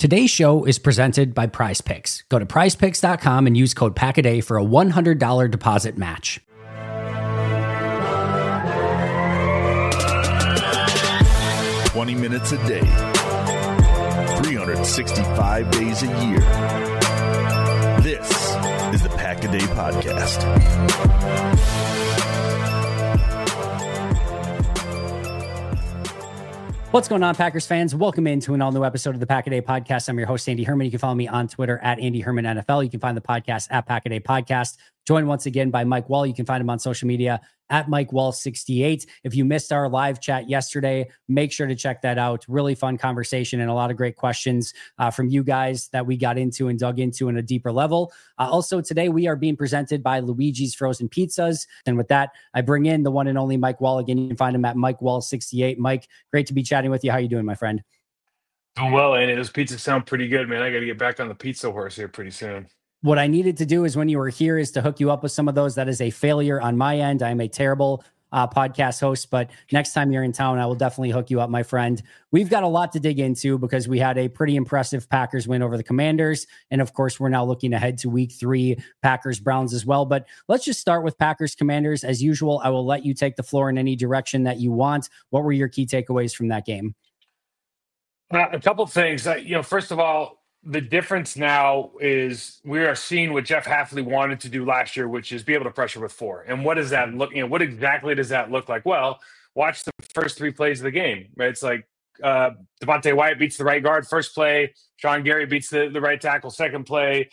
Today's show is presented by Prize Picks. Go to prizepicks.com and use code PACKADAY for a $100 deposit match. Minutes a day, 365 days a year. This is the Pack a Day Podcast. What's going on, Packers fans? Welcome into an all-new episode of the Pack a Day Podcast. I'm your host, Andy Herman. You can follow me on Twitter at Andy Herman NFL. You can find the podcast at Pack a Day Podcast. Joined once again by Mike Wall. You can find him on social media at Mike Wall 68. If you missed our live chat yesterday, make sure to check that out. Really fun conversation and a lot of great questions from you guys that we got into and dug into in a deeper level. Also today, we are being presented by Luigi's Frozen Pizzas. And with that, I bring in the one and only Mike Wall. Again, you can find him at Mike Wall 68. Mike, great to be chatting with you. How are you doing, my friend? Doing well, Andy. Those pizzas sound pretty good, man. I got to get back on the pizza horse here pretty soon. What I needed to do is when you were here is to hook you up with some of those. That is a failure on my end. I'm a terrible podcast host, but next time you're in town, I will definitely hook you up, my friend. We've got a lot to dig into because we had a pretty impressive Packers win over the Commanders. And of course, we're now looking ahead to week 3, Packers Browns as well. But let's just start with Packers Commanders. As usual, I will let you take the floor in any direction that you want. What were your key takeaways from that game? A couple of things. First of all, the difference now is we are seeing what Jeff Hafley wanted to do last year, which is be able to pressure with 4. And what does that look? What exactly does that look like? Well, watch the first 3 plays of the game. Right? It's like Devontae Wyatt beats the right guard first play. Sean Gary beats the right tackle second play.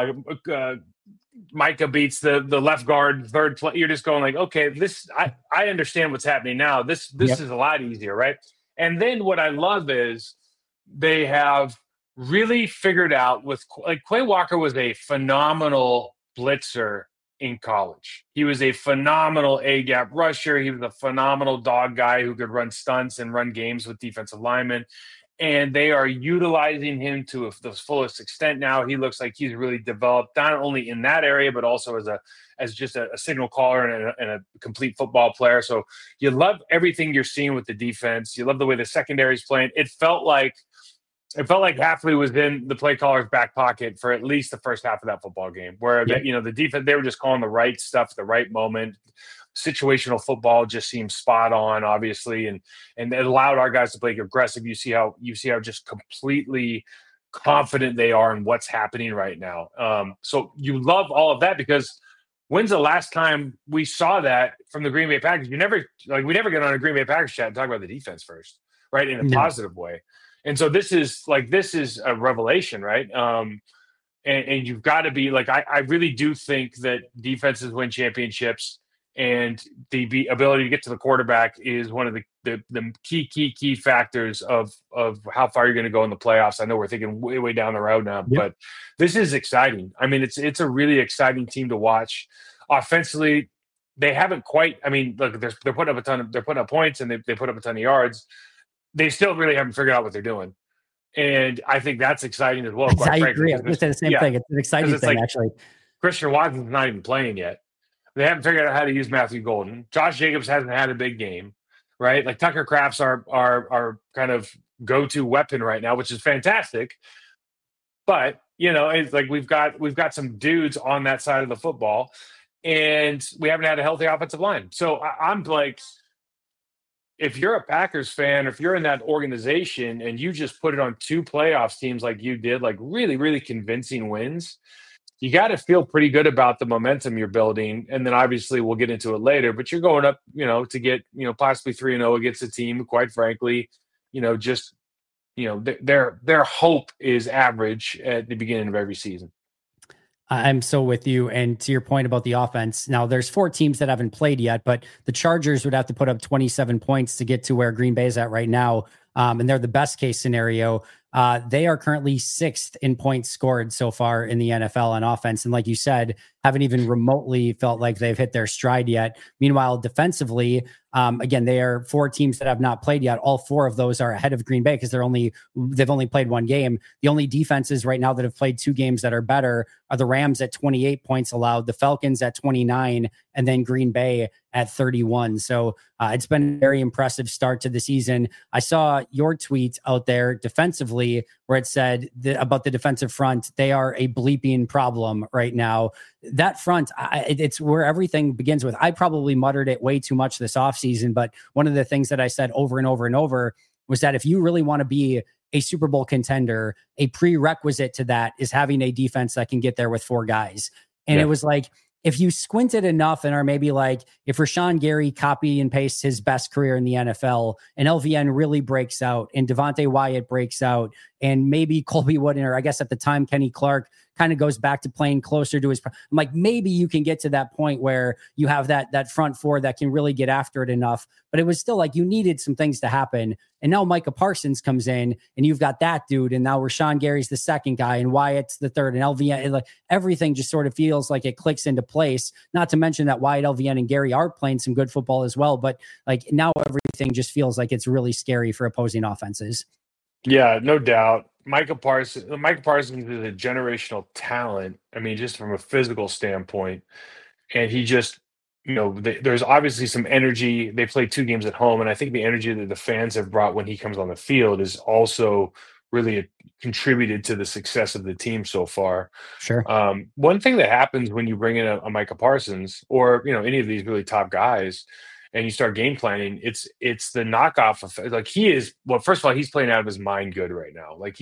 Micah beats the left guard third play. You're just going like, okay, this I understand what's happening now. This is a lot easier, right? And then what I love is they have really figured out with like Quay Walker was a phenomenal blitzer in college. He was a phenomenal A-gap rusher. He was a phenomenal dog guy who could run stunts and run games with defensive linemen. And they are utilizing him to the fullest extent now. He looks like he's really developed not only in that area, but also as just a signal caller and a complete football player. So you love everything you're seeing with the defense. You love the way the secondary is playing. It felt like Hafley was in the play caller's back pocket for at least the first half of that football game, where the defense, they were just calling the right stuff at the right moment. Situational football just seemed spot on, obviously, and it allowed our guys to play aggressive. You see how just completely confident they are in what's happening right now. So you love all of that because when's the last time we saw that from the Green Bay Packers? We never get on a Green Bay Packers chat and talk about the defense first, right, in a positive way. And so this is a revelation, right? And you've got to be like, I really do think that defenses win championships, and the ability to get to the quarterback is one of the key factors of how far you're going to go in the playoffs. I know we're thinking way down the road now, but this is exciting. I mean, it's a really exciting team to watch. Offensively, they haven't quite. I mean, look, they're putting up points and they put up a ton of yards. They still really haven't figured out what they're doing. And I think that's exciting as well. I agree. I was going to say the same thing. It's an exciting thing, actually. Christian Watson's not even playing yet. They haven't figured out how to use Matthew Golden. Josh Jacobs hasn't had a big game, right? Like Tucker Kraft's our kind of go-to weapon right now, which is fantastic. But, it's like we've got some dudes on that side of the football, and we haven't had a healthy offensive line. So I'm like, if you're a Packers fan, if you're in that organization and you just put it on 2 playoffs teams like you did, like really, really convincing wins, you got to feel pretty good about the momentum you're building. And then obviously we'll get into it later, but you're going up, to get, possibly 3-0 against a team, quite frankly, their hope is average at the beginning of every season. I'm so with you. And to your point about the offense, now there's 4 teams that haven't played yet, but the Chargers would have to put up 27 points to get to where Green Bay is at right now. And they're the best case scenario. They are currently 6th in points scored so far in the NFL on offense. And like you said, haven't even remotely felt like they've hit their stride yet. Meanwhile, defensively, Again, they are 4 teams that have not played yet. All 4 of those are ahead of Green Bay because they've only played 1 game. The only defenses right now that have played 2 games that are better are the Rams at 28 points allowed, the Falcons at 29, and then Green Bay at 31. So it's been a very impressive start to the season. I saw your tweet out there defensively where it said about the defensive front, they are a bleeping problem right now. That front, it's where everything begins with. I probably muttered it way too much this offseason, but one of the things that I said over and over and over was that if you really want to be a Super Bowl contender, a prerequisite to that is having a defense that can get there with 4 guys. And it was like, if you squinted enough and are maybe like, if Rashawn Gary copy and pastes his best career in the NFL and LVN really breaks out and Devontae Wyatt breaks out and maybe Colby Wooden, or I guess at the time, Kenny Clark kind of goes back to playing closer to his, I'm like, maybe you can get to that point where you have that front 4 that can really get after it enough. But it was still like you needed some things to happen. And now Micah Parsons comes in and you've got that dude. And now Rashawn Gary's the second guy and Wyatt's the third and LVN. Like everything just sort of feels like it clicks into place. Not to mention that Wyatt, LVN, and Gary are playing some good football as well. But like now everything just feels like it's really scary for opposing offenses. Yeah, no doubt. Micah Parsons is a generational talent. I mean, just from a physical standpoint. And he just, there's obviously some energy. They played 2 games at home. And I think the energy that the fans have brought when he comes on the field is also really contributed to the success of the team so far. Sure. One thing that happens when you bring in a Micah Parsons or, any of these really top guys, and you start game planning, it's the knockoff effect. Like first of all, he's playing out of his mind good right now. Like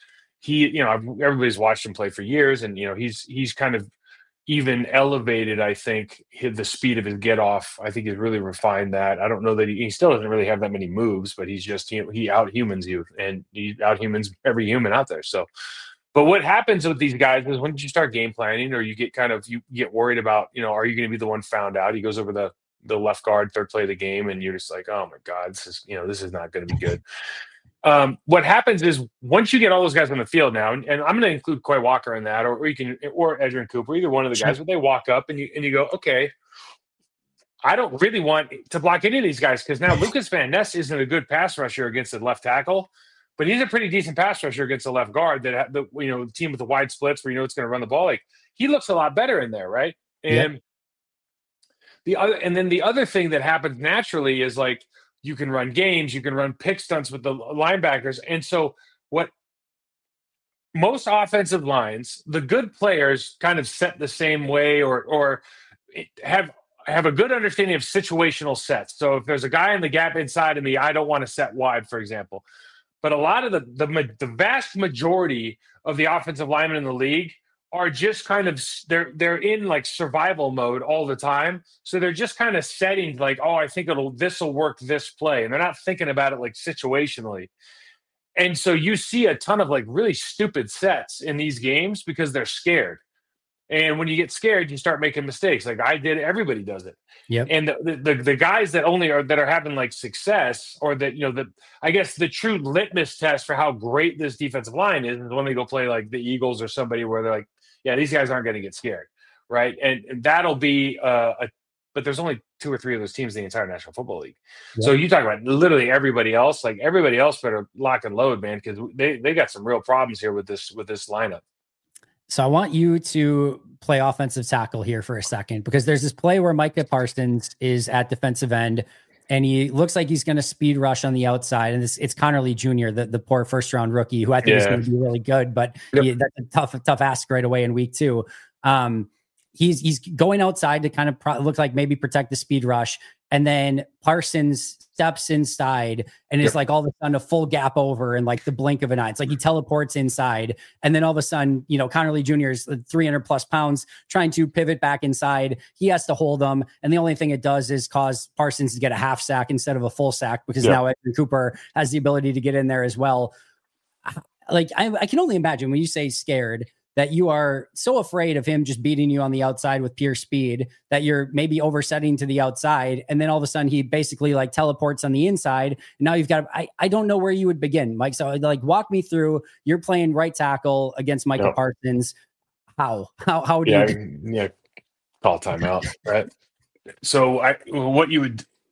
everybody's watched him play for years, and he's kind of even elevated. I think the speed of his get off. I think he's really refined that. I don't know that he still doesn't really have that many moves, but he's just he out-humans you, and he out-humans every human out there. So, but what happens with these guys is when you start game planning, or you get worried about, are you going to be the one found out? He goes over the left guard, third play of the game, and you're just like, oh my God, this is not going to be good. What happens is once you get all those guys on the field now, and I'm going to include Quay Walker in that, or Edgerrin Cooper, either one of the guys, but they walk up and you go, okay, I don't really want to block any of these guys because now Lucas Van Ness isn't a good pass rusher against the left tackle, but he's a pretty decent pass rusher against the left guard that the team with the wide splits where it's going to run the ball. Like he looks a lot better in there, right? And the other thing that happens naturally is like you can run games, you can run pick stunts with the linebackers. And so what most offensive lines, the good players kind of set the same way or have a good understanding of situational sets. So if there's a guy in the gap inside of me, I don't want to set wide, for example. But a lot of the vast majority of the offensive linemen in the league are just kind of they're in like survival mode all the time. So they're just kind of setting like, oh, I think this will work this play. And they're not thinking about it like situationally. And so you see a ton of like really stupid sets in these games because they're scared. And when you get scared, you start making mistakes. Like I did, everybody does it. Yep. And the guys that are having like success, or that I guess the true litmus test for how great this defensive line is when they go play like the Eagles or somebody where they're like, yeah, these guys aren't going to get scared, right? And that'll be but there's only 2 or 3 of those teams in the entire National Football League. Yep. So you talk about literally everybody else. Like everybody else better lock and load, man, because they got some real problems here with this lineup. So I want you to play offensive tackle here for a second, because there's this play where Micah Parsons is at defensive end and he looks like he's going to speed rush on the outside. And it's Connerly Jr., the poor first round rookie, who I think is going to be really good, but that's a tough ask right away in week 2. He's going outside to kind of look like maybe protect the speed rush. And then Parsons steps inside and it's like all of a sudden a full gap over in like the blink of an eye. It's like he teleports inside. And then all of a sudden, Connerly Jr. is 300 plus pounds trying to pivot back inside. He has to hold them. And the only thing it does is cause Parsons to get a half sack instead of a full sack, because now Edgerrin Cooper has the ability to get in there as well. Like I can only imagine when you say scared, that you are so afraid of him just beating you on the outside with pure speed that you're maybe oversetting to the outside. And then all of a sudden he basically like teleports on the inside. And now you've got, I don't know where you would begin, Mike. So like walk me through, you're playing right tackle against Micah Parsons. How do you call timeout, right? So what you would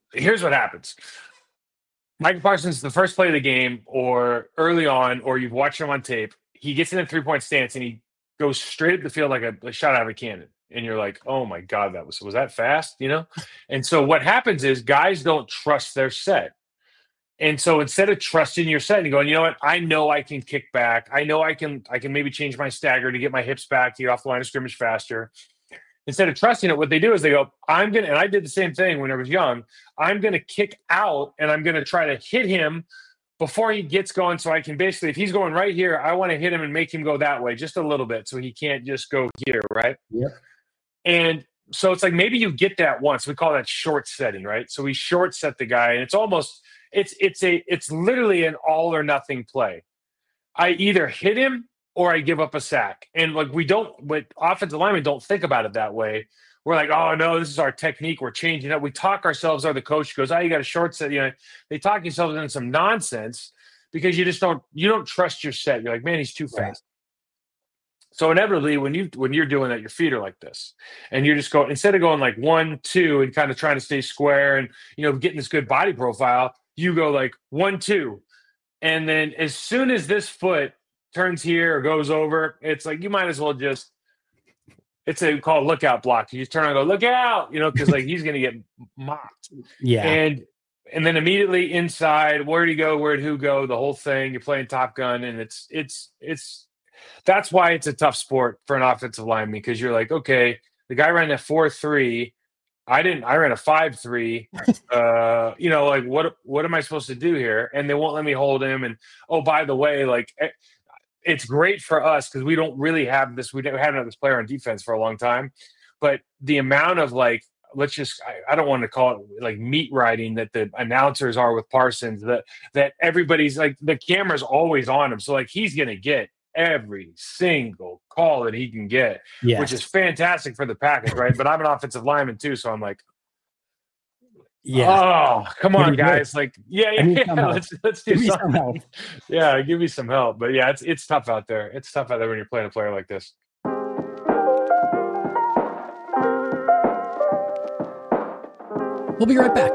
here's what happens. Micah Parsons, the first play of the game or early on, or you've watched him on tape, he gets in a 3-point stance and he goes straight up the field like a shot out of a cannon. And you're like, oh my God, was that fast? And so what happens is guys don't trust their set. And so instead of trusting your set and going, you know what, I know I can kick back. I know I can maybe change my stagger to get my hips back to get off the line of scrimmage faster. Instead of trusting it, what they do is they go, and I did the same thing when I was young, I'm going to kick out and I'm going to try to hit him before he gets going. So I can basically, if he's going right here, I want to hit him and make him go that way just a little bit so he can't just go here, right? Yeah. And so it's like maybe you get that once. We call that short setting, right? So we short set the guy, and it's almost it's literally an all or nothing play. I either hit him or I give up a sack. And like offensive linemen don't think about it that way. We're like, oh no, this is our technique. We're changing it. We talk ourselves, or the coach goes, oh, you got a short set. They talk themselves into some nonsense because you don't trust your set. You're like, man, he's too fast. So inevitably, when you're doing that, your feet are like this, and you're just going, instead of going like 1, 2 and kind of trying to stay square and getting this good body profile, you go like 1, 2, and then as soon as this foot turns here or goes over, it's like you might as well just. It's called lookout block. You just turn around and go, look out, because like he's gonna get mocked. Yeah, and then immediately inside, where'd he go? Where'd who go? The whole thing. You're playing Top Gun, and it's. That's why it's a tough sport for an offensive lineman, because you're like, okay, the guy ran a 4.3. I ran a 5.3. Like what am I supposed to do here? And they won't let me hold him. And oh, by the way, like it's great for us because we don't really have this. We haven't had this player on defense for a long time, but the amount of like, I don't want to call it like meat riding that the announcers are with Parsons, that everybody's like, the camera's always on him. So like he's going to get every single call that he can get, which is fantastic for the package, right? But I'm an offensive lineman too, so I'm like, oh, come on, guys! Like, let's do something. Yeah, give me some help. But yeah, it's tough out there. It's tough out there when you're playing a player like this. We'll be right back.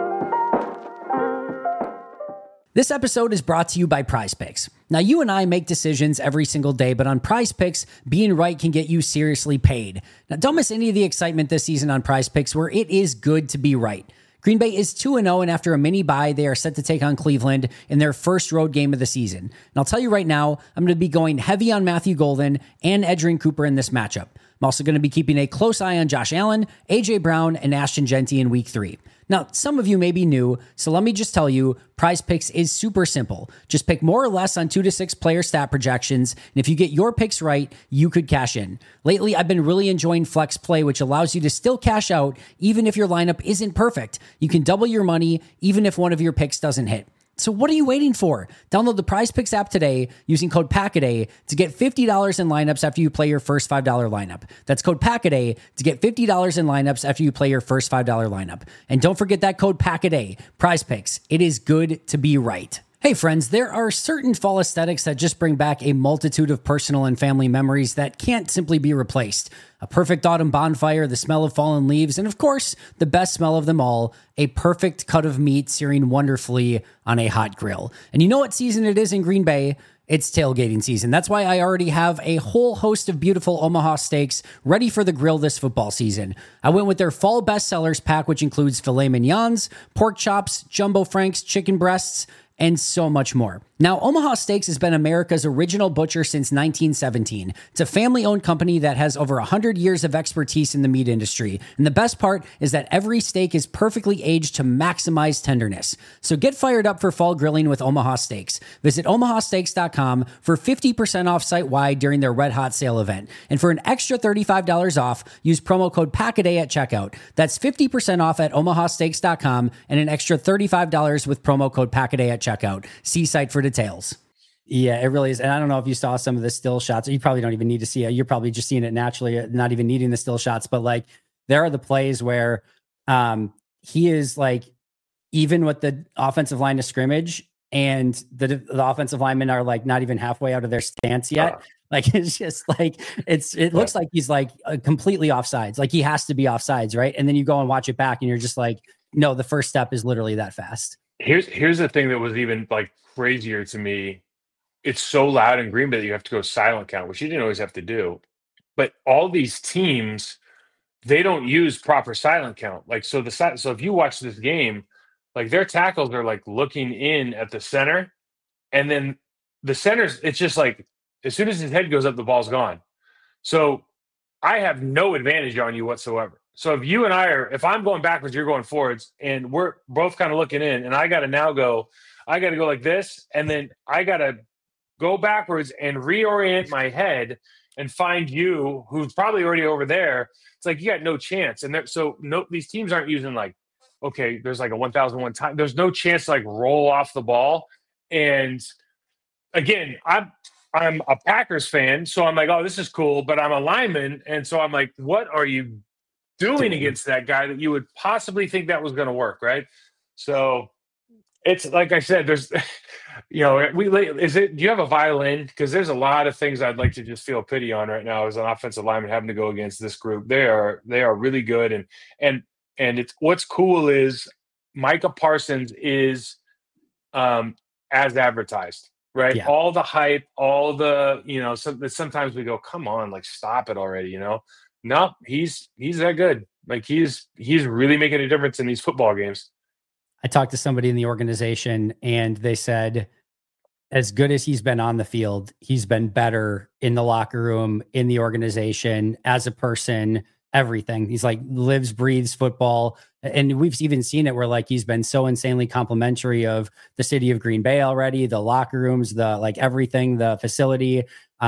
This episode is brought to you by Prize Picks. Now, you and I make decisions every single day, but on Prize Picks, being right can get you seriously paid. Now, don't miss any of the excitement this season on Prize Picks, where it is good to be right. Green Bay is 2-0, and after a mini bye, they are set to take on Cleveland in their first road game of the season. And I'll tell you right now, I'm going to be going heavy on Matthew Golden and Edgerrin Cooper in this matchup. I'm also going to be keeping a close eye on Josh Allen, A.J. Brown, and Ashton Jeanty in Week 3. Now, some of you may be new, so let me just tell you, Prize Picks is super simple. Just pick more or less on 2 to 6 player stat projections, and if you get your picks right, you could cash in. Lately, I've been really enjoying Flex Play, which allows you to still cash out even if your lineup isn't perfect. You can double your money even if one of your picks doesn't hit. So what are you waiting for? Download the Prize Picks app today using code PACKADAY to get $50 in lineups after you play your first $5 lineup. That's code PACKADAY to get $50 in lineups after you play your first $5 lineup. And don't forget that code PACKADAY. Prize Picks. It is good to be right. Hey friends, there are certain fall aesthetics that just bring back a multitude of personal and family memories that can't simply be replaced. A perfect autumn bonfire, the smell of fallen leaves, and of course, the best smell of them all, a perfect cut of meat searing wonderfully on a hot grill. And you know what season it is in Green Bay? It's tailgating season. That's why I already have a whole host of beautiful Omaha steaks ready for the grill this football season. I went with their fall bestsellers pack, which includes filet mignons, pork chops, jumbo franks, chicken breasts, and so much more. Now, Omaha Steaks has been America's original butcher since 1917. It's a family-owned company that has over 100 years of expertise in the meat industry. And the best part is that every steak is perfectly aged to maximize tenderness. So get fired up for fall grilling with Omaha Steaks. Visit omahasteaks.com for 50% off site-wide during their Red Hot Sale event. And for an extra $35 off, use promo code PACKADAY at checkout. That's 50% off at omahasteaks.com and an extra $35 with promo code PACKADAY at checkout. See site for details. Yeah, it really is. And I don't know if you saw some of the still shots. You probably don't even need to see it. You're probably just seeing it naturally, not even needing the still shots. But like, there are the plays where he is like, even with the offensive line of scrimmage, and the offensive linemen are like not even halfway out of their stance yet. Like, it's just like, it looks like he's like completely offsides. Like he has to be offsides, right? And then you go and watch it back and you're just like, no, the first step is literally that fast. Here's the thing that was even like crazier to me. It's so loud in Green Bay that you have to go silent count, which you didn't always have to do. But all these teams, they don't use proper silent count. Like, so if you watch this game, like their tackles are like looking in at the center, and then the center's, it's just like as soon as his head goes up, the ball's gone. So I have no advantage on you whatsoever. So if you and if I'm going backwards, you're going forwards, and we're both kind of looking in, and I got to go like this, and then I got to go backwards and reorient my head and find you, who's probably already over there. It's like you got no chance. And these teams aren't using like, okay, there's like a 1,001 time. There's no chance to like roll off the ball. And again, I'm a Packers fan, so I'm like, oh, this is cool, but I'm a lineman, and so I'm like, what are you doing against that guy that you would possibly think that was going to work, right? So it's like I said, there's, do you have a violin? Because there's a lot of things I'd like to just feel pity on right now as an offensive lineman having to go against this group. They are really good, and it's what's cool is Micah Parsons is as advertised. Right. Yeah. All the hype, all the, sometimes we go, come on, like, stop it already. No, he's that good. Like he's really making a difference in these football games. I talked to somebody in the organization and they said, as good as he's been on the field, he's been better in the locker room, in the organization, as a person, everything. He's like lives, breathes football. And we've even seen it where like he's been so insanely complimentary of the city of Green Bay already, the locker rooms, the like everything, the facility.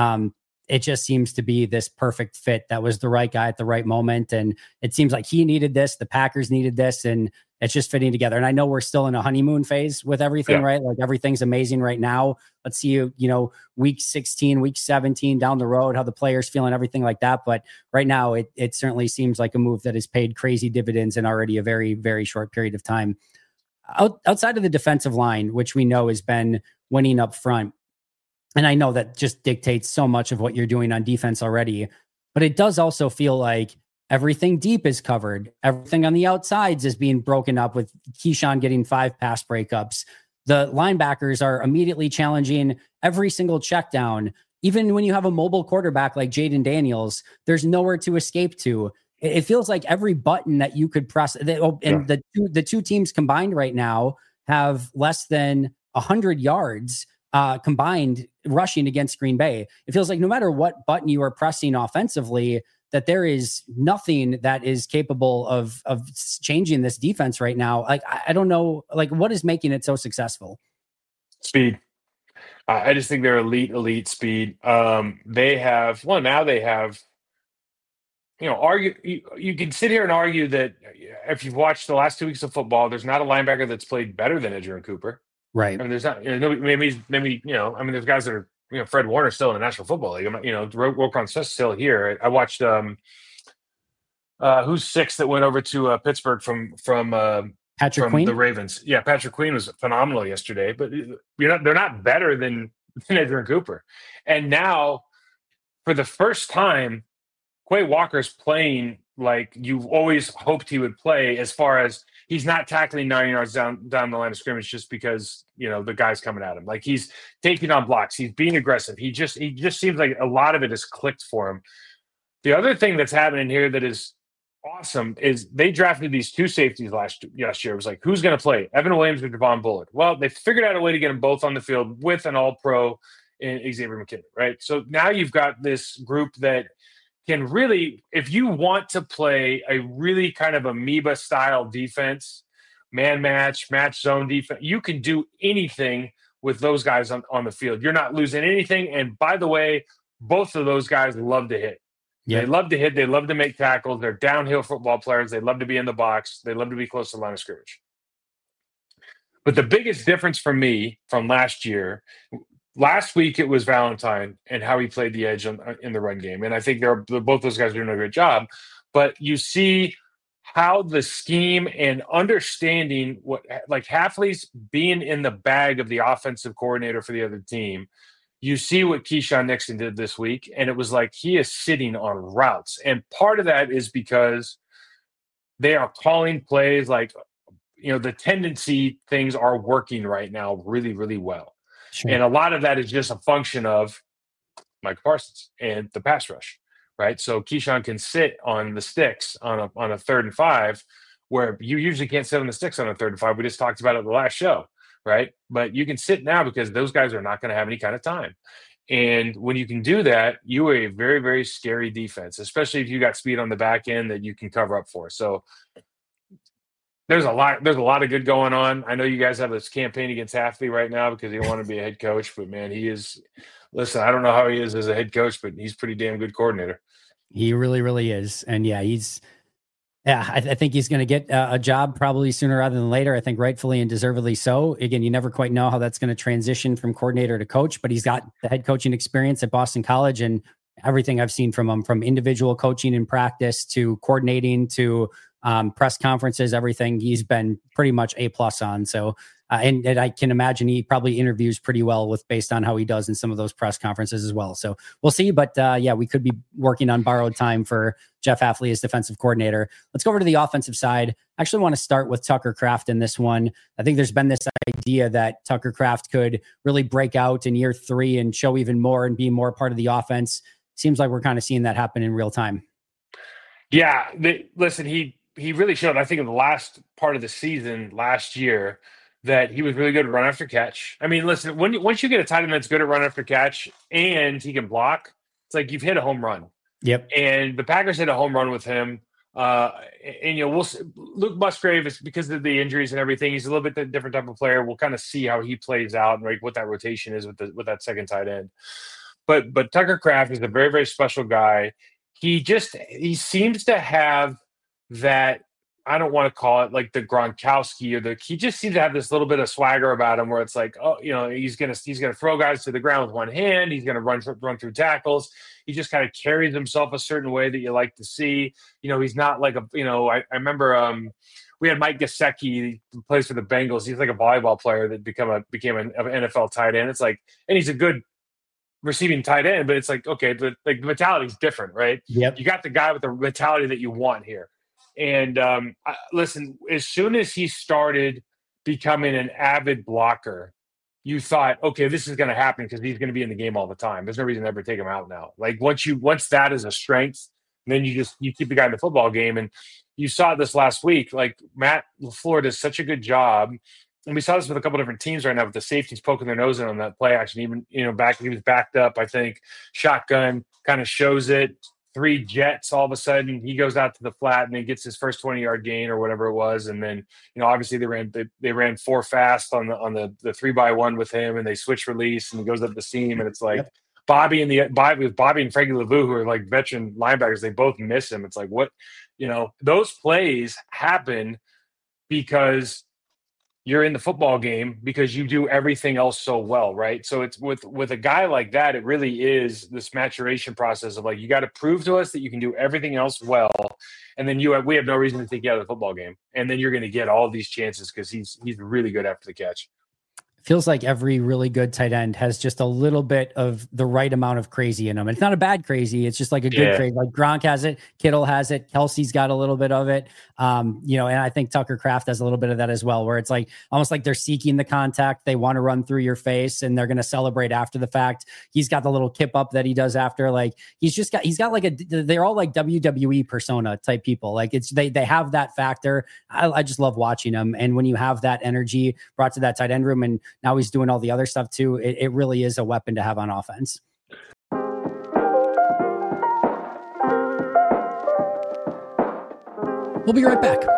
It just seems to be this perfect fit. That was the right guy at the right moment. And it seems like he needed this, the Packers needed this, and it's just fitting together. And I know we're still in a honeymoon phase with everything, right? Like everything's amazing right now. Let's see, week 16, week 17 down the road, how the players feel and everything like that. But right now it certainly seems like a move that has paid crazy dividends in already a very, very short period of time. Outside of the defensive line, which we know has been winning up front, and I know that just dictates so much of what you're doing on defense already, but it does also feel like everything deep is covered. Everything on the outsides is being broken up with Keyshawn getting 5 pass breakups. The linebackers are immediately challenging every single check down. Even when you have a mobile quarterback like Jaden Daniels, there's nowhere to escape to. It feels like every button that you could press, and the two teams combined right now have less than 100 yards combined rushing against Green Bay. It feels like no matter what button you are pressing offensively, that there is nothing that is capable of changing this defense right now. Like, I don't know, like what is making it so successful? Speed. I just think they're elite speed. They have, you can sit here and argue that if you've watched the last 2 weeks of football, there's not a linebacker that's played better than Edgerrin Cooper. Right. I mean, there's not, maybe, there's guys that are, Fred Warner still in the National Football League. Roquan Smith's still here. I watched, who's 6 that went over to Pittsburgh from Patrick Queen? The Ravens. Yeah, Patrick Queen was phenomenal yesterday, but they're not better than Edgerrin Cooper. And now, for the first time, Quay Walker's playing like you've always hoped he would play, as far as he's not tackling 9 yards down the line of scrimmage just because, the guy's coming at him. Like he's taking on blocks. He's being aggressive. He just seems like a lot of it has clicked for him. The other thing that's happening here that is awesome is they drafted these 2 safeties last year. It was like, who's going to play, Evan Williams or Javon Bullard? Well, they figured out a way to get them both on the field with an all-pro in Xavier McKinney, right? So now you've got this group that can really, if you want to play a really kind of amoeba style defense, man match zone defense, you can do anything with those guys on the field. You're not losing anything. And by the way, both of those guys love to hit. Yeah. They love to hit. They love to make tackles. They're downhill football players. They love to be in the box. They love to be close to the line of scrimmage. But the biggest difference for me from last year, last week it was Valentine and how he played the edge in the run game. And I think both those guys are doing a great job. But you see how the scheme and understanding what, like Hafley's being in the bag of the offensive coordinator for the other team. You see what Keyshawn Nixon did this week, and it was like he is sitting on routes. And part of that is because they are calling plays like the tendency things are working right now really, really well. Sure. And a lot of that is just a function of Micah Parsons and the pass rush, right? So Keyshawn can sit on the sticks on a 3rd and 5, where you usually can't sit on the sticks on a 3rd and 5. We just talked about it the last show, right? But you can sit now because those guys are not going to have any kind of time. And when you can do that, you are a very, very scary defense, especially if you got speed on the back end that you can cover up for. So there's a lot of good going on. I know you guys have this campaign against Hafley right now because you don't want to be a head coach, but man, listen, I don't know how he is as a head coach, but he's pretty damn good coordinator. He really, really is. And yeah, I think he's going to get a job probably sooner rather than later. I think rightfully and deservedly so. Again, you never quite know how that's going to transition from coordinator to coach, but he's got the head coaching experience at Boston College, and everything I've seen from him, from individual coaching in practice to coordinating to press conferences, everything he's been pretty much A+ on. So, and I can imagine he probably interviews pretty well based on how he does in some of those press conferences as well. So we'll see. But yeah, we could be working on borrowed time for Jeff Hafley as defensive coordinator. Let's go over to the offensive side. I actually want to start with Tucker Kraft in this one. I think there's been this idea that Tucker Kraft could really break out in year 3 and show even more and be more part of the offense. Seems like we're kind of seeing that happen in real time. Yeah. Listen, he really showed, I think, in the last part of the season last year, that he was really good at run after catch. I mean, listen, once you get a tight end that's good at run after catch and he can block, it's like you've hit a home run. Yep. And the Packers hit a home run with him. Luke Musgrave is, because of the injuries and everything, he's a little bit different type of player. We'll kind of see how he plays out and like what that rotation is with that second tight end. But Tucker Kraft is a very, very special guy. He seems to have that, I don't want to call it like the Gronkowski he just seems to have this little bit of swagger about him where it's like, oh, he's going to throw guys to the ground with one hand. He's going to run through tackles. He just kind of carries himself a certain way that you like to see. He's not like I remember we had Mike Gesicki, who plays for the Bengals. He's like a volleyball player that became an NFL tight end. It's like, and he's a good receiving tight end, but it's like, okay, but like the mentality is different, right? Yep. You got the guy with the mentality that you want here. And listen, as soon as he started becoming an avid blocker, you thought, okay, this is going to happen because he's going to be in the game all the time. There's no reason to ever take him out now. Like once that is a strength, then you keep the guy in the football game. And you saw this last week. Like Matt LaFleur does such a good job. And we saw this with a couple different teams right now with the safeties poking their nose in on that play action. Even, he was backed up, I think, shotgun, kind of shows it. 3 jets, all of a sudden he goes out to the flat and he gets his first 20-yard gain or whatever it was. And then, obviously they ran 4 fast on the 3x1 with him, and they switch release and he goes up the seam. And it's like, yep. Bobby and Frankie Lavu, who are like veteran linebackers, they both miss him. It's like, what, those plays happen because you're in the football game because you do everything else so well, right? So it's with a guy like that, it really is this maturation process of like, you got to prove to us that you can do everything else well, and then we have no reason to take you out of the football game, and then you're going to get all these chances because he's really good after the catch. Feels like every really good tight end has just a little bit of the right amount of crazy in them. It's not a bad crazy. It's just like a good crazy. Like Gronk has it. Kittle has it. Kelsey's got a little bit of it. And I think Tucker Kraft has a little bit of that as well, where it's like almost like they're seeking the contact. They want to run through your face and they're going to celebrate after the fact. He's got the little kip up that he does after. Like he's got like they're all like WWE persona type people. Like they have that factor. I just love watching them. And when you have that energy brought to that tight end room, and now he's doing all the other stuff too, it really is a weapon to have on offense. We'll be right back.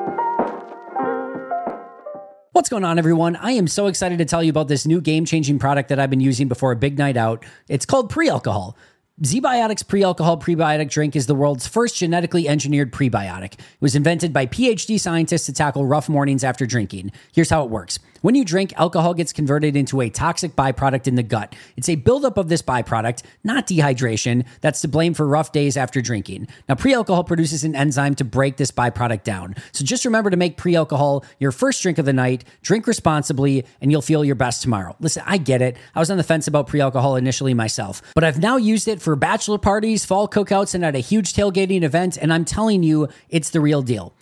What's going on, everyone? I am so excited to tell you about this new game-changing product that I've been using before a big night out. It's called Pre-Alcohol. ZBiotics Pre-Alcohol Prebiotic Drink is the world's first genetically engineered prebiotic. It was invented by PhD scientists to tackle rough mornings after drinking. Here's how it works. When you drink, alcohol gets converted into a toxic byproduct in the gut. It's a buildup of this byproduct, not dehydration, that's to blame for rough days after drinking. Now, pre-alcohol produces an enzyme to break this byproduct down. So just remember to make pre-alcohol your first drink of the night, drink responsibly, and you'll feel your best tomorrow. Listen, I get it. I was on the fence about pre-alcohol initially myself, but I've now used it for bachelor parties, fall cookouts, and at a huge tailgating event, and I'm telling you, it's the real deal.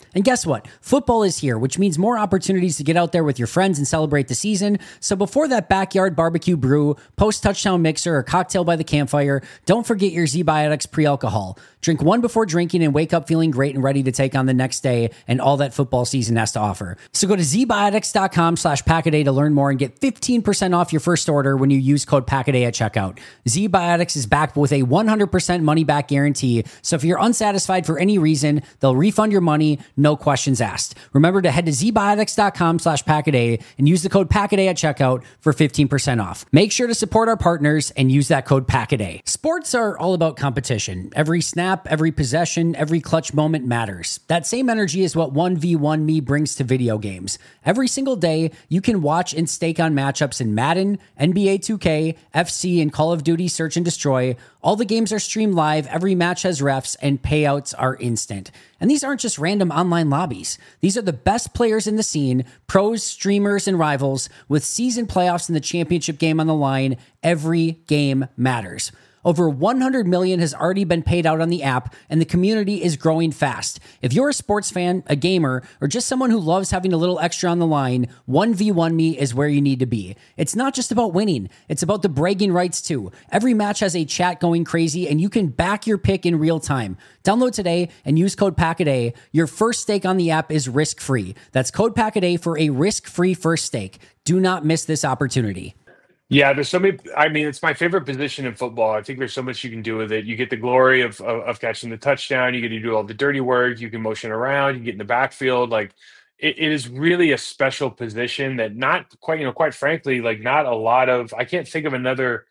And guess what? Football is here, which means more opportunities to get out there with your friends and celebrate the season. So before that backyard barbecue brew, post-touchdown mixer, or cocktail by the campfire, don't forget your ZBiotics pre-alcohol. Drink one before drinking and wake up feeling great and ready to take on the next day and all that football season has to offer. So go to zbiotics.com/packaday to learn more and get 15% off your first order when you use code Packaday at checkout. ZBiotics is backed with a 100% money-back guarantee. So if you're unsatisfied for any reason, they'll refund your money, no questions asked. Remember to head to zbiotics.com/packaday and use the code Packaday at checkout for 15% off. Make sure to support our partners and use that code Packaday. Sports are all about competition. Every snap, every possession, every clutch moment matters. That same energy is what 1v1 Me brings to video games. Every single day, you can watch and stake on matchups in Madden, NBA 2K, FC, and Call of Duty Search and Destroy. All the games are streamed live, every match has refs, and payouts are instant. And these aren't just random online lobbies. These are the best players in the scene, pros, streamers, and rivals, with season playoffs and the championship game on the line. Every game matters. Over 100 million has already been paid out on the app, and the community is growing fast. If you're a sports fan, a gamer, or just someone who loves having a little extra on the line, 1v1 Me is where you need to be. It's not just about winning, it's about the bragging rights too. Every match has a chat going crazy, and you can back your pick in real time. Download today and use code Packaday. Your first stake on the app is risk-free. That's code Packaday for a risk-free first stake. Do not miss this opportunity. Yeah, there's so many. I mean, it's my favorite position in football. I think there's so much you can do with it. You get the glory of catching the touchdown. You get to do all the dirty work. You can motion around. You get in the backfield. Like it is really a special position that not quite, quite frankly, like not a lot of. I can't think of another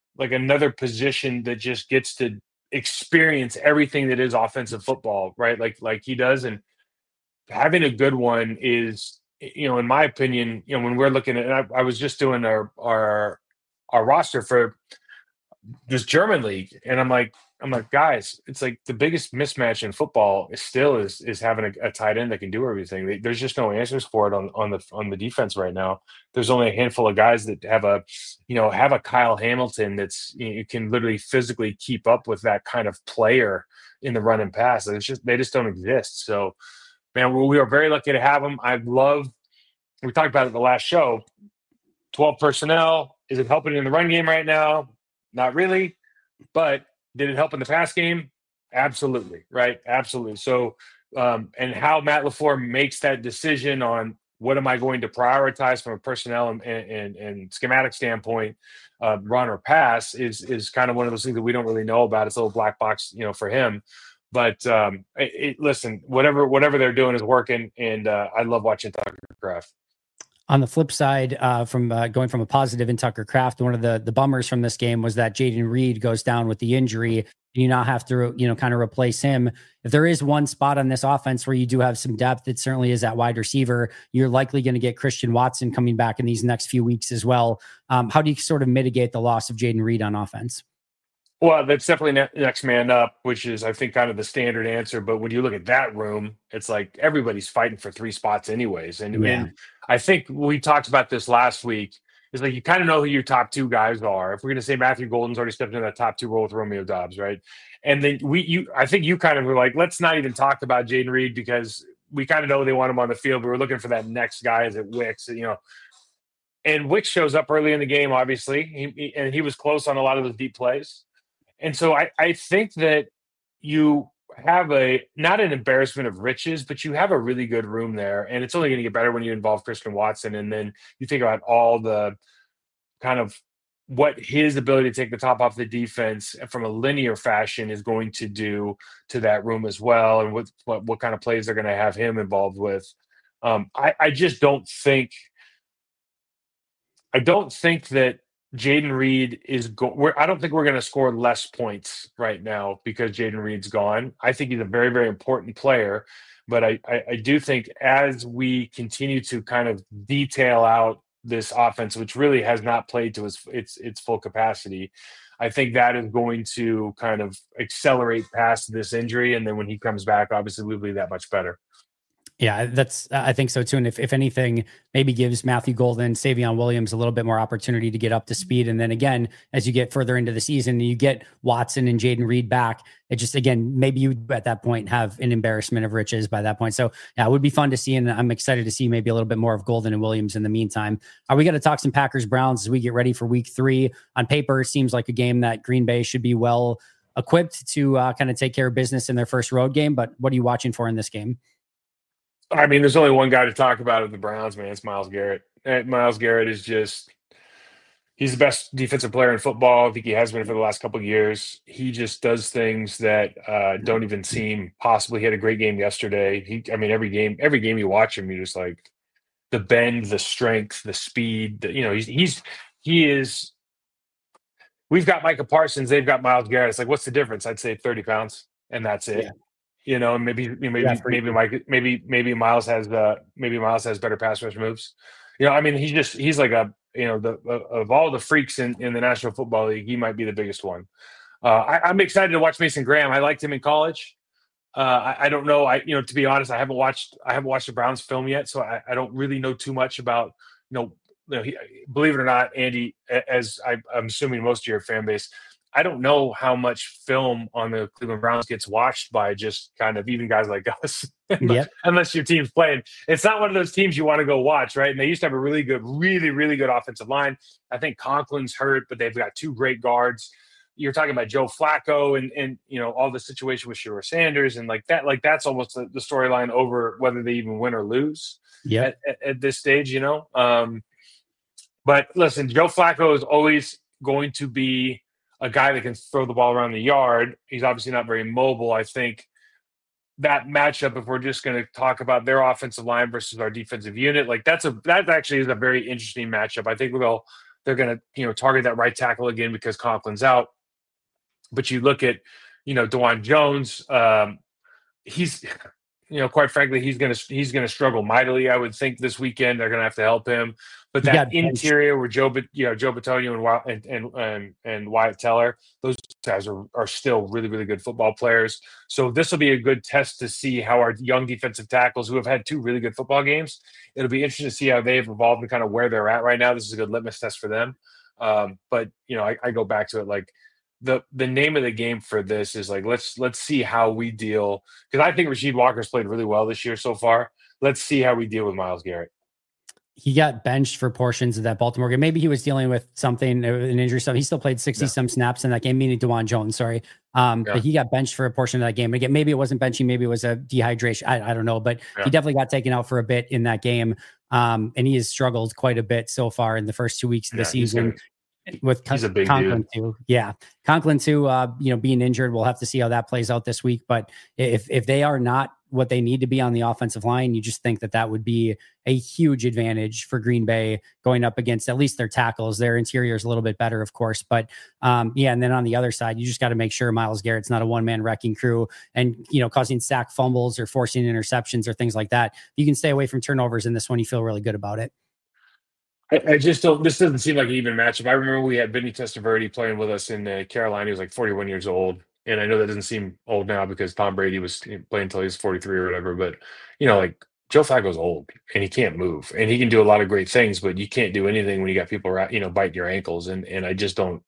position that just gets to experience everything that is offensive football, right? Like he does, and having a good one is. In my opinion, when we're looking at, I was just doing our roster for this German league, and I'm like, guys, it's like the biggest mismatch in football is having a tight end that can do everything. There's just no answers for it on the defense right now. There's only a handful of guys that have a Kyle Hamilton that's can literally physically keep up with that kind of player in the run and pass. They just don't exist. So. Man, we are very lucky to have him. We talked about it in the last show, 12 personnel. Is it helping in the run game right now? Not really. But did it help in the pass game? Absolutely, right? Absolutely. So, and how Matt LaFleur makes that decision on what am I going to prioritize from a personnel and schematic standpoint, run or pass is kind of one of those things that we don't really know about. It's a little black box, for him. But listen, whatever they're doing is working, and I love watching Tucker Kraft. On the flip side, from going from a positive in Tucker Kraft, one of the bummers from this game was that Jayden Reed goes down with the injury. You now have to, kind of replace him. If there is one spot on this offense where you do have some depth, it certainly is at wide receiver. You're likely going to get Christian Watson coming back in these next few weeks as well. How do you sort of mitigate the loss of Jayden Reed on offense? Well, that's definitely next man up, which is, I think, kind of the standard answer. But when you look at that room, it's like everybody's fighting for 3 spots anyways. And I think we talked about this last week. It's like you kind of know who your top 2 guys are. If we're going to say Matthew Golden's already stepped into that top 2 role with Romeo Doubs, right? And then I think you kind of were like, let's not even talk about Jayden Reed because we kind of know they want him on the field. But we're looking for that next guy as it Wicks, And Wicks shows up early in the game, obviously, he was close on a lot of those deep plays. And so I think that you have not an embarrassment of riches, but you have a really good room there. And it's only going to get better when you involve Christian Watson. And then you think about all the kind of what his ability to take the top off the defense from a linear fashion is going to do to that room as well. And what kind of plays they're going to have him involved with. I just don't think that Jayden Reed I don't think we're going to score less points right now because Jayden Reed's gone. I think he's a very, very important player, but I do think as we continue to kind of detail out this offense, which really has not played to its full capacity, I think that is going to kind of accelerate past this injury. And then when he comes back, obviously we'll be that much better. Yeah, I think so too. And if anything, maybe gives Matthew Golden, Savion Williams a little bit more opportunity to get up to speed. And then again, as you get further into the season, you get Watson and Jaden Reed back. It just, again, maybe you at that point have an embarrassment of riches by that point. So yeah, it would be fun to see. And I'm excited to see maybe a little bit more of Golden and Williams in the meantime. We got to talk some Packers Browns as we get ready for week 3. On paper, it seems like a game that Green Bay should be well equipped to kind of take care of business in their first road game. But what are you watching for in this game? I mean, there's only one guy to talk about of the Browns, man. It's Myles Garrett. And Myles Garrett is just, he's the best defensive player in football. I think he has been for the last couple of years. He just does things that don't even seem possible. He had a great game yesterday. Every game you watch him, you just like the bend, the strength, the speed. He is. We've got Micah Parsons. They've got Myles Garrett. It's like, what's the difference? I'd say 30 pounds, and that's it. Yeah. Maybe Myles has better pass rush moves. He's like of all the freaks in the National Football League, he might be the biggest one. I'm excited to watch Mason Graham. I liked him in college. I don't know. To be honest, I haven't watched the Browns film yet, so I don't really know too much about believe it or not, Andy, as I'm assuming most of your fan base, I don't know how much film on the Cleveland Browns gets watched by just kind of even guys like us, unless your team's playing. It's not one of those teams you want to go watch, right? And they used to have a really good offensive line. I think Conklin's hurt, but they've got 2 great guards. You're talking about Joe Flacco and all the situation with Shedeur Sanders and like that. Like that's almost the storyline over whether they even win or lose at this stage, But listen, Joe Flacco is always going to be a guy that can throw the ball around the yard. He's obviously not very mobile. I think that matchup, if we're just going to talk about their offensive line versus our defensive unit, like that actually is a very interesting matchup. I think they're going to target that right tackle again because Conklin's out. But you look at DeJuan Jones, he's quite frankly, he's gonna struggle mightily. I would think this weekend they're gonna have to help him. But that interior where Joe Bitonio and Wyatt Teller, those guys are still really, really good football players. So this will be a good test to see how our young defensive tackles, who have had 2 really good football games, it'll be interesting to see how they've evolved and kind of where they're at right now. This is a good litmus test for them. But I go back to it like the name of the game for this is like let's see how we deal, because I think Rasheed Walker's played really well this year so far. Let's see how we deal with Myles Garrett. He got benched for portions of that Baltimore game. Maybe he was dealing with something, an injury stuff. He still played 60 some snaps in that game, meaning DeJuan Jones, sorry. But he got benched for a portion of that game. Again, maybe it wasn't benching, maybe it was a dehydration. I don't know, but he definitely got taken out for a bit in that game. And he has struggled quite a bit so far in the first 2 weeks of the season. He's a big Conklin dude. Too. Yeah. Conklin too, being injured. We'll have to see how that plays out this week. But if they are not what they need to be on the offensive line, you just think that would be a huge advantage for Green Bay going up against at least their tackles. Their interior is a little bit better, of course. But and then on the other side, you just got to make sure Myles Garrett's not a one-man wrecking crew and, causing sack fumbles or forcing interceptions or things like that. If you can stay away from turnovers in this one, you feel really good about it. I just don't. This doesn't seem like an even matchup. I remember we had Vinny Testaverde playing with us in Carolina. He was like 41 years old, and I know that doesn't seem old now because Tom Brady was playing until he was 43 or whatever. But like Joe Flacco's old and he can't move, and he can do a lot of great things, but you can't do anything when you got people biting your ankles. And I just don't.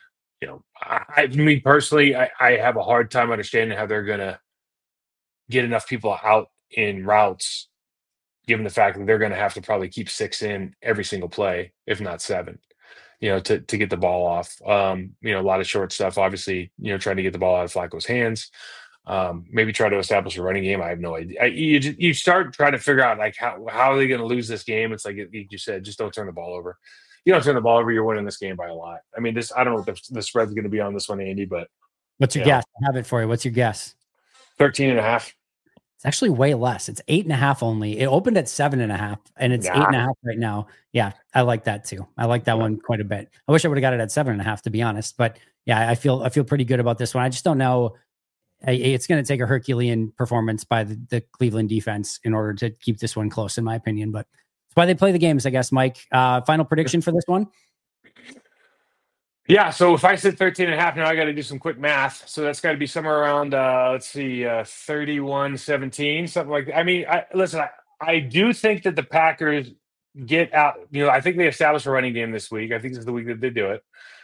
Me personally, I have a hard time understanding how they're gonna get enough people out in routes, given the fact that they're going to have to probably keep 6 in every single play, if not 7, to get the ball off. A lot of short stuff, obviously, trying to get the ball out of Flacco's hands. Maybe try to establish a running game. I have no idea. You start trying to figure out like how are they going to lose this game? It's like you said, just don't turn the ball over. You don't turn the ball over, you're winning this game by a lot. I mean, I don't know what the spread's going to be on this one, Andy, but what's your guess? I have it for you. What's your guess? 13.5. It's actually way less. It's 8.5 only. It opened at 7.5 and it's 8.5 right now. Yeah. I like that too. I like that one quite a bit. I wish I would have got it at 7.5 to be honest, but yeah, I feel pretty good about this one. I just don't know. It's going to take a Herculean performance by the Cleveland defense in order to keep this one close in my opinion, but that's why they play the games, I guess. Mike, final prediction for this one. Yeah, so if I said 13.5, now I got to do some quick math. So that's got to be somewhere around, 31-17, something like that. I mean, I do think that the Packers get out. I think they established a running game this week. I think this is the week that they do it.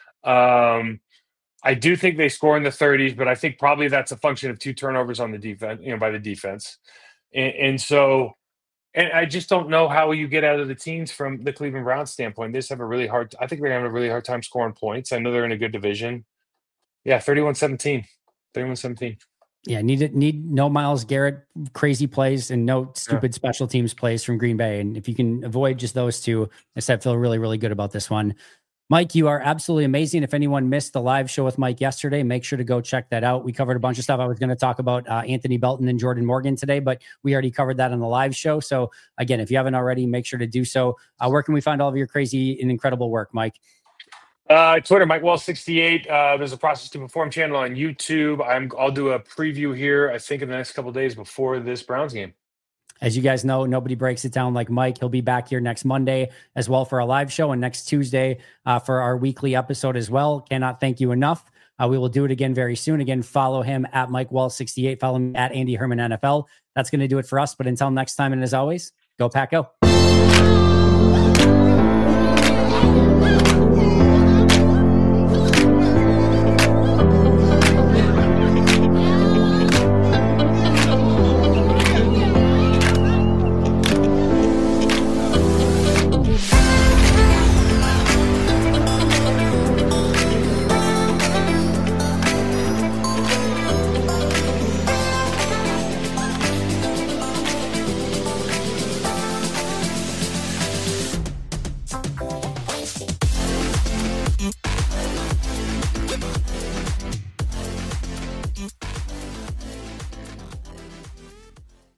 I do think they score in the 30s, but I think probably that's a function of 2 turnovers on the defense, by the defense. And I just don't know how you get out of the teens from the Cleveland Browns standpoint. They just have I think they're having a really hard time scoring points. I know they're in a good division. Yeah, 31-17. 31-17. Yeah, need no Myles Garrett crazy plays and no stupid special teams plays from Green Bay. And if you can avoid just those two, I feel really, really good about this one. Mike, you are absolutely amazing. If anyone missed the live show with Mike yesterday, make sure to go check that out. We covered a bunch of stuff. I was going to talk about Anthony Belton and Jordan Morgan today, but we already covered that on the live show. So again, if you haven't already, make sure to do so. Where can we find all of your crazy and incredible work, Mike? Twitter, MikeWall68. There's a Process to Perform channel on YouTube. I'll do a preview here, I think, in the next couple of days before this Browns game. As you guys know, nobody breaks it down like Mike. He'll be back here next Monday as well for our live show, and next Tuesday for our weekly episode as well. Cannot thank you enough. We will do it again very soon. Again, follow him at MikeWall68. Follow me at Andy Herman NFL. That's going to do it for us. But until next time, and as always, go Pack Go.